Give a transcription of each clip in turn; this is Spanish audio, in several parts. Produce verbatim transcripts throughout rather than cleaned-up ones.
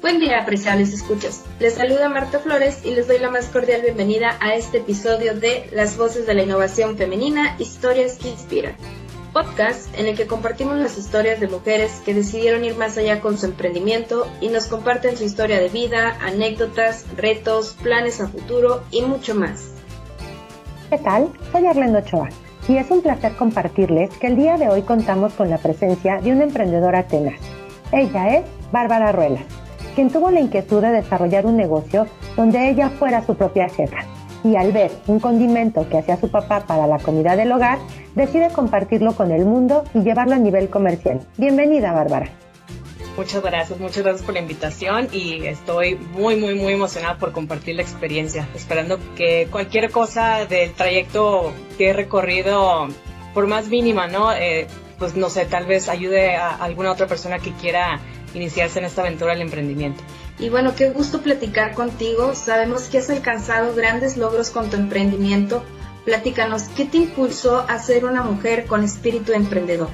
Buen día, apreciables escuchas. Les saluda Marta Flores y les doy la más cordial bienvenida a este episodio de Las Voces de la Innovación Femenina, Historias que Inspiran. Podcast en el que compartimos las historias de mujeres que decidieron ir más allá con su emprendimiento y nos comparten su historia de vida, anécdotas, retos, planes a futuro y mucho más. ¿Qué tal? Soy Arlendo Ochoa y es un placer compartirles que el día de hoy contamos con la presencia de una emprendedora tenaz. Ella es Bárbara Ruelas, quien tuvo la inquietud de desarrollar un negocio donde ella fuera su propia jefa. Y al ver un condimento que hacía su papá para la comida del hogar, decide compartirlo con el mundo y llevarlo a nivel comercial. Bienvenida, Bárbara. Muchas gracias, muchas gracias por la invitación y estoy muy, muy, muy emocionada por compartir la experiencia, esperando que cualquier cosa del trayecto que he recorrido, por más mínima, ¿no? Eh, pues no sé, tal vez ayude a alguna otra persona que quiera iniciarse en esta aventura del emprendimiento. Y bueno, qué gusto platicar contigo. Sabemos que has alcanzado grandes logros con tu emprendimiento. Platícanos, ¿qué te impulsó a ser una mujer con espíritu emprendedor?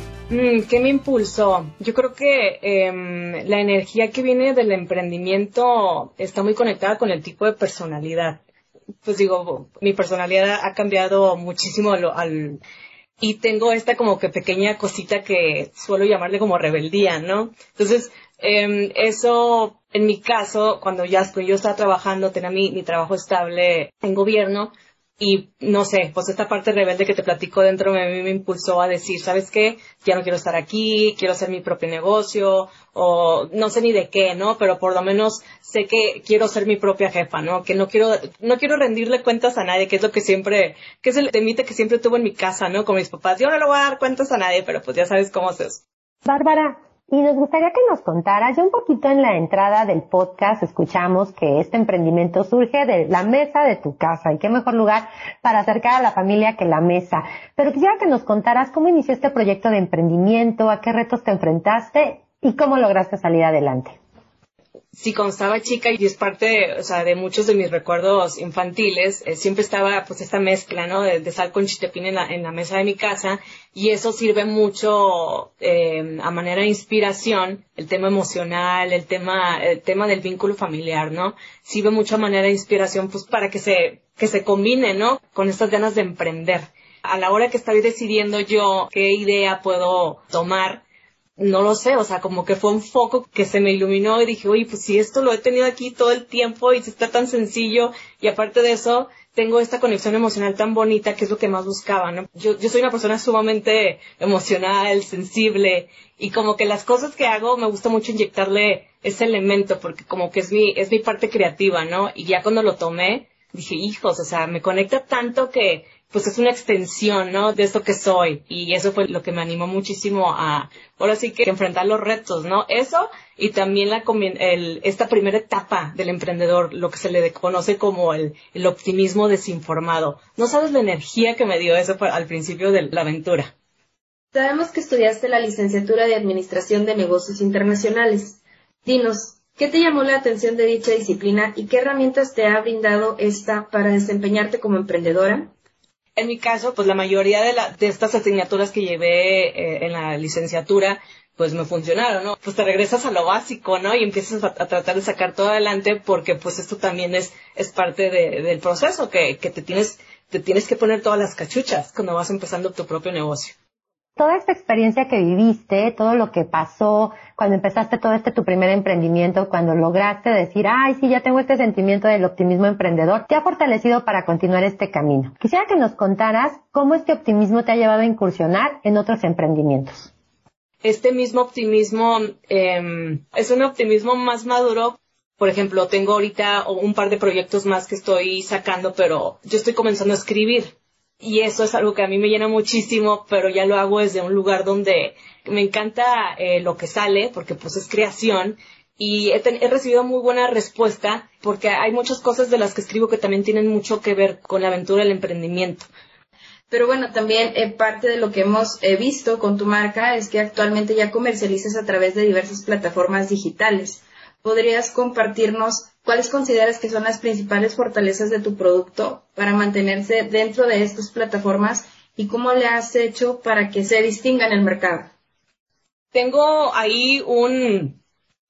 Mm, ¿Qué me impulsó? Yo creo que eh, la energía que viene del emprendimiento está muy conectada con el tipo de personalidad. Pues digo, mi personalidad ha cambiado muchísimo lo, al... Y tengo esta como que pequeña cosita que suelo llamarle como rebeldía, ¿no? Entonces, eh, eso, en mi caso, cuando ya pues, yo estaba trabajando, tenía mi, mi trabajo estable en gobierno, y no sé, pues esta parte rebelde que te platico dentro de mí me impulsó a decir, ¿sabes qué? Ya no quiero estar aquí, quiero hacer mi propio negocio, o no sé ni de qué, ¿no? Pero por lo menos sé que quiero ser mi propia jefa, ¿no? Que no quiero, no quiero rendirle cuentas a nadie, que es lo que siempre, que es el temite que siempre tuve en mi casa, ¿no? Con mis papás. Yo no le voy a dar cuentas a nadie, pero pues ya sabes cómo es eso. Bárbara, y nos gustaría que nos contaras, ya un poquito en la entrada del podcast escuchamos que este emprendimiento surge de la mesa de tu casa, y qué mejor lugar para acercar a la familia que la mesa. Pero quisiera que nos contaras cómo inició este proyecto de emprendimiento, a qué retos te enfrentaste y cómo lograste salir adelante. Sí, cuando estaba chica y es parte, o sea, de muchos de mis recuerdos infantiles, eh, siempre estaba pues esta mezcla, ¿no? De, de sal con chiltepín en la, en la mesa de mi casa, y eso sirve mucho eh, a manera de inspiración, el tema emocional, el tema, el tema del vínculo familiar, ¿no? Sirve mucho a manera de inspiración pues para que se, que se combine, ¿no? Con estas ganas de emprender. A la hora que estoy decidiendo yo qué idea puedo tomar, no lo sé, o sea, como que fue un foco que se me iluminó y dije, oye, pues si esto lo he tenido aquí todo el tiempo y está tan sencillo, y aparte de eso, tengo esta conexión emocional tan bonita que es lo que más buscaba, ¿no? Yo, yo soy una persona sumamente emocional, sensible, y como que las cosas que hago me gusta mucho inyectarle ese elemento porque como que es mi, es mi parte creativa, ¿no? Y ya cuando lo tomé, dije, hijos, o sea, me conecta tanto que pues es una extensión, ¿no? De esto que soy. Y eso fue lo que me animó muchísimo a, ahora sí que enfrentar los retos, ¿no? Eso y también la, el, esta primera etapa del emprendedor, lo que se le conoce como el, el optimismo desinformado. No sabes la energía que me dio eso al principio de la aventura. Sabemos que estudiaste la licenciatura de Administración de Negocios Internacionales. Dinos, ¿qué te llamó la atención de dicha disciplina y qué herramientas te ha brindado esta para desempeñarte como emprendedora? En mi caso, pues la mayoría de, la, de estas asignaturas que llevé eh, en la licenciatura, pues me funcionaron, ¿no? Pues te regresas a lo básico, ¿no? Y empiezas a, a tratar de sacar todo adelante porque pues esto también es, es parte de, del proceso, que, que te tienes, te tienes que poner todas las cachuchas cuando vas empezando tu propio negocio. Toda esta experiencia que viviste, todo lo que pasó cuando empezaste todo este tu primer emprendimiento, cuando lograste decir, ay, sí, ya tengo este sentimiento del optimismo emprendedor, te ha fortalecido para continuar este camino. Quisiera que nos contaras cómo este optimismo te ha llevado a incursionar en otros emprendimientos. Este mismo optimismo eh, es un optimismo más maduro. Por ejemplo, tengo ahorita un par de proyectos más que estoy sacando, pero yo estoy comenzando a escribir. Y eso es algo que a mí me llena muchísimo, pero ya lo hago desde un lugar donde me encanta eh, lo que sale, porque pues es creación, y he, ten- he recibido muy buena respuesta, porque hay muchas cosas de las que escribo que también tienen mucho que ver con la aventura del emprendimiento. Pero bueno, también eh, parte de lo que hemos eh, visto con tu marca es que actualmente ya comercializas a través de diversas plataformas digitales. ¿Podrías compartirnos cuáles consideras que son las principales fortalezas de tu producto para mantenerse dentro de estas plataformas y cómo le has hecho para que se distinga en el mercado? Tengo ahí un,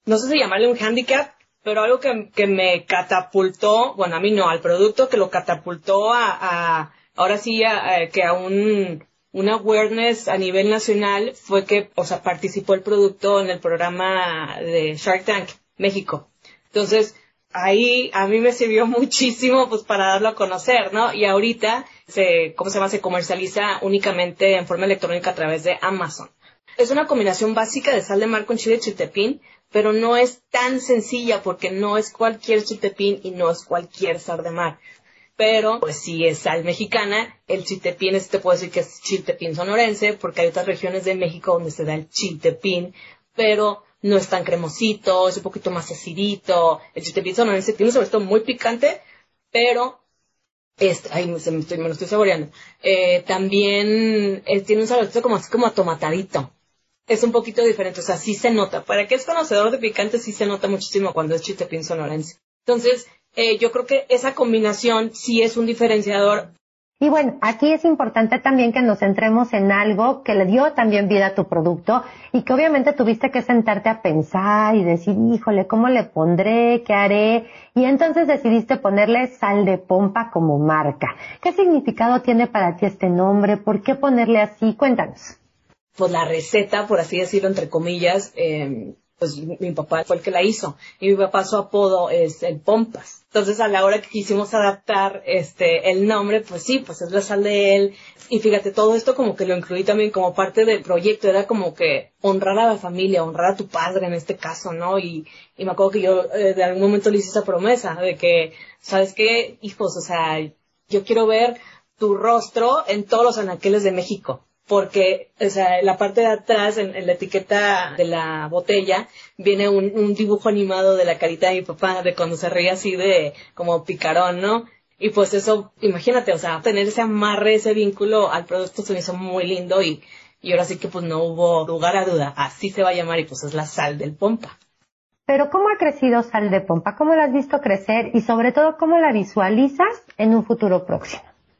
no sé si llamarle un handicap, pero algo que, que me catapultó, bueno, a mí no, al producto que lo catapultó a, a ahora sí, a, a, que a un, un awareness a nivel nacional fue que, o sea, participó el producto en el programa de Shark Tank, México. Entonces, ahí a mí me sirvió muchísimo, pues, para darlo a conocer, ¿no? Y ahorita se, ¿cómo se llama? Se comercializa únicamente en forma electrónica a través de Amazon. Es una combinación básica de sal de mar con chile chiltepín, pero no es tan sencilla porque no es cualquier chiltepín y no es cualquier sal de mar. Pero, pues sí es sal mexicana. El chiltepín, este te puedo decir que es chiltepín sonorense, porque hay otras regiones de México donde se da el chiltepín, pero no es tan cremosito, es un poquito más acidito. El chiltepín sonorense tiene un sabor muy picante, pero este, ay, me, me, estoy, me lo estoy saboreando. Eh, también eh, tiene un saborcito como así como atomatadito. Es un poquito diferente, o sea, sí se nota. Para que es conocedor de picante, sí se nota muchísimo cuando es chiltepín sonorense. Entonces, eh, yo creo que esa combinación sí es un diferenciador. Y bueno, aquí es importante también que nos centremos en algo que le dio también vida a tu producto y que obviamente tuviste que sentarte a pensar y decir, híjole, ¿cómo le pondré? ¿Qué haré? Y entonces decidiste ponerle Sal de Pompa como marca. ¿Qué significado tiene para ti este nombre? ¿Por qué ponerle así? Cuéntanos. Pues la receta, por así decirlo, entre comillas, eh, pues mi papá fue el que la hizo. Y mi papá, su apodo es el Pompas. Entonces, a la hora que quisimos adaptar este el nombre, pues sí, pues es la sal de él. Y fíjate, todo esto como que lo incluí también como parte del proyecto. Era como que honrar a la familia, honrar a tu padre en este caso, ¿no? Y, y me acuerdo que yo eh, de algún momento le hice esa promesa de que, ¿sabes qué? Hijos, o sea, yo quiero ver tu rostro en todos los anaqueles de México. Porque, o sea, en la parte de atrás, en, en la etiqueta de la botella, viene un, un dibujo animado de la carita de mi papá, de cuando se ríe así de, como picarón, ¿no? Y pues eso, imagínate, o sea, tener ese amarre, ese vínculo al producto se me hizo muy lindo y, y ahora sí que pues no hubo lugar a duda, así se va a llamar y pues es la Sal del Pompa. Pero ¿cómo ha crecido Sal de Pompa? ¿Cómo la has visto crecer? Y sobre todo, ¿cómo la visualizas en un futuro próximo?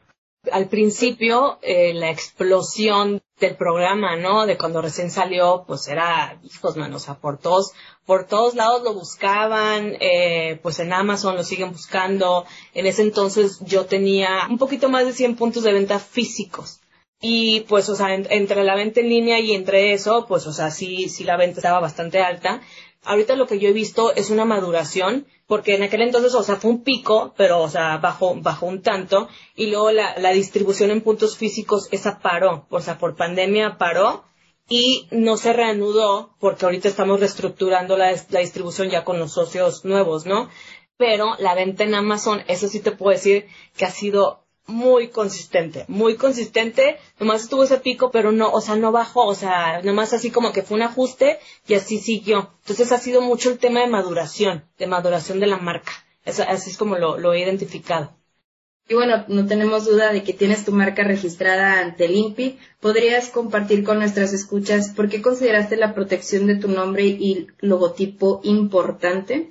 Al principio, eh, la explosión del programa, ¿no? De cuando recién salió, pues era, hijos, man, o sea, por todos, por todos lados lo buscaban, eh, pues en Amazon lo siguen buscando. En ese entonces yo tenía un poquito más de cien puntos de venta físicos. Y pues, o sea, en, entre la venta en línea y entre eso, pues, o sea, sí, sí la venta estaba bastante alta. Ahorita lo que yo he visto es una maduración, porque en aquel entonces, o sea, fue un pico, pero, o sea, bajó, bajó un tanto, y luego la, la distribución en puntos físicos, esa paró, o sea, por pandemia paró, y no se reanudó, porque ahorita estamos reestructurando la, la distribución ya con los socios nuevos, ¿no? Pero la venta en Amazon, eso sí te puedo decir que ha sido muy consistente, muy consistente, nomás estuvo ese pico, pero no, o sea, no bajó, o sea, nomás así como que fue un ajuste y así siguió. Entonces ha sido mucho el tema de maduración, de maduración de la marca. Eso, así es como lo, lo he identificado. Y bueno, no tenemos duda de que tienes tu marca registrada ante el I N P I. ¿Podrías compartir con nuestras escuchas por qué consideraste la protección de tu nombre y logotipo importante?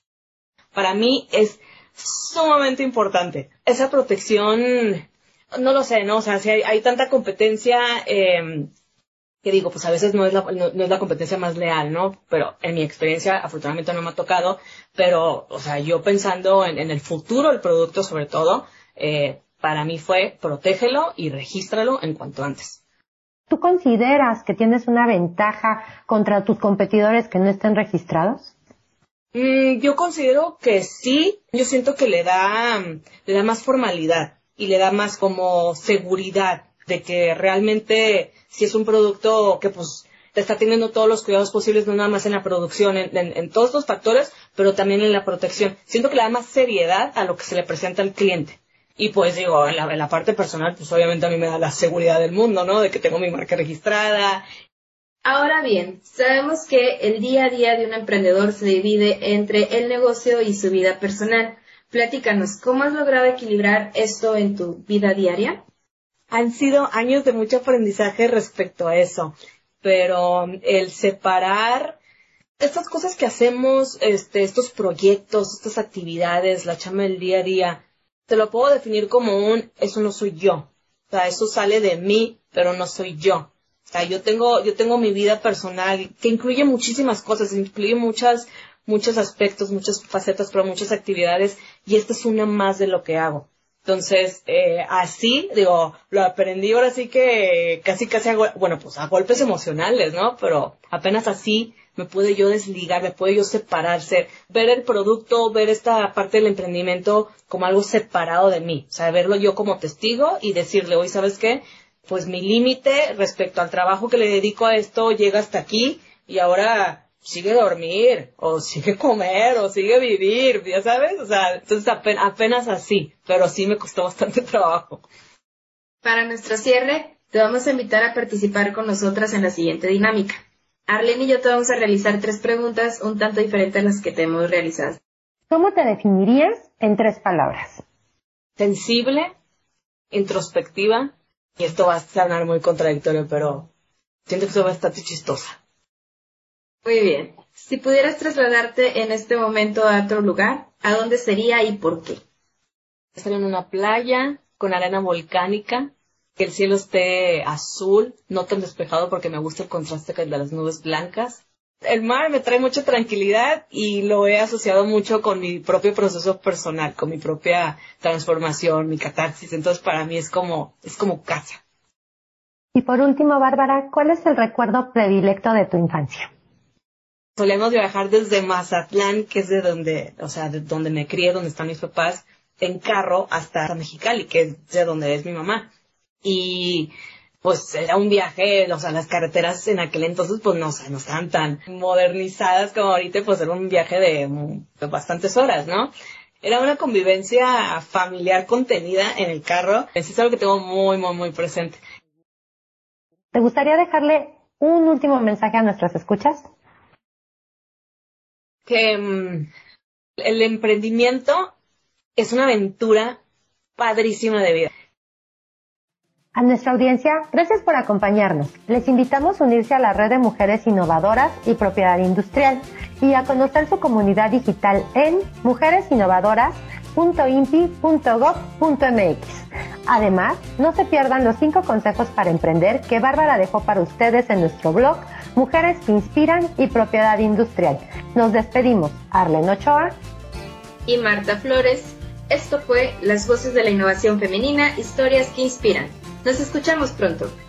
Para mí es sumamente importante. Esa protección, no lo sé, ¿no? O sea, si hay, hay tanta competencia, eh, que digo, pues a veces no es, la, no, no es la competencia más leal, ¿no? Pero en mi experiencia, afortunadamente no me ha tocado, pero, o sea, yo pensando en, en el futuro del producto sobre todo, eh, para mí fue protégelo y regístralo en cuanto antes. ¿Tú consideras que tienes una ventaja contra tus competidores que no estén registrados? Mm, yo considero que sí. Yo siento que le da, le da más formalidad y le da más como seguridad de que realmente si es un producto que pues te está teniendo todos los cuidados posibles, no nada más en la producción, en, en, en todos los factores, pero también en la protección. Siento que le da más seriedad a lo que se le presenta al cliente. Y pues digo, en la, en la parte personal, pues obviamente a mí me da la seguridad del mundo, ¿no? De que tengo mi marca registrada. Ahora bien, sabemos que el día a día de un emprendedor se divide entre el negocio y su vida personal. Platícanos, ¿cómo has logrado equilibrar esto en tu vida diaria? Han sido años de mucho aprendizaje respecto a eso, pero el separar estas cosas que hacemos, este, estos proyectos, estas actividades, la chamba del día a día, te lo puedo definir como un, eso no soy yo. O sea, eso sale de mí, pero no soy yo. O sea, yo tengo, yo tengo mi vida personal que incluye muchísimas cosas, incluye muchas, muchos aspectos, muchas facetas, pero muchas actividades, y esta es una más de lo que hago. Entonces, eh, así, digo, lo aprendí ahora sí que casi, casi, a, bueno, pues a golpes emocionales, ¿no? Pero apenas así me pude yo desligar, me pude yo separarse, ver el producto, ver esta parte del emprendimiento como algo separado de mí. O sea, verlo yo como testigo y decirle, oye, ¿sabes qué? Pues mi límite respecto al trabajo que le dedico a esto llega hasta aquí y ahora sigue dormir, o sigue comer, o sigue vivir, ya sabes, o sea, entonces apenas, apenas así, pero sí me costó bastante trabajo. Para nuestro cierre, te vamos a invitar a participar con nosotras en la siguiente dinámica. Arlene y yo te vamos a realizar tres preguntas un tanto diferentes a las que te hemos realizado. ¿Cómo te definirías en tres palabras? Sensible, introspectiva, y esto va a sonar muy contradictorio, pero siento que soy bastante chistosa. Muy bien. Si pudieras trasladarte en este momento a otro lugar, ¿a dónde sería y por qué? Estar en una playa con arena volcánica, que el cielo esté azul, no tan despejado porque me gusta el contraste de las nubes blancas. El mar me trae mucha tranquilidad y lo he asociado mucho con mi propio proceso personal, con mi propia transformación, mi catarsis. Entonces para mí es como, es como casa. Y por último, Bárbara, ¿cuál es el recuerdo predilecto de tu infancia? Solemos viajar desde Mazatlán, que es de donde, o sea, de donde me crié, donde están mis papás, en carro hasta Mexicali, que es de donde es mi mamá. Y pues era un viaje, o sea, las carreteras en aquel entonces pues no, o sea, no estaban tan modernizadas como ahorita, pues era un viaje de, de bastantes horas, ¿no? Era una convivencia familiar contenida en el carro. Eso es algo que tengo muy, muy, muy presente. ¿Te gustaría dejarle un último mensaje a nuestras escuchas? Que um, el emprendimiento es una aventura padrísima de vida. A nuestra audiencia, gracias por acompañarnos. Les invitamos a unirse a la red de mujeres innovadoras y propiedad industrial y a conocer su comunidad digital en mujeres innovadoras punto i n p i punto gob punto m x. Además, no se pierdan los cinco consejos para emprender que Bárbara dejó para ustedes en nuestro blog Mujeres que Inspiran y Propiedad Industrial. Nos despedimos, Arlene Ochoa y Marta Flores. Esto fue Las Voces de la Innovación Femenina, historias que inspiran. Nos escuchamos pronto.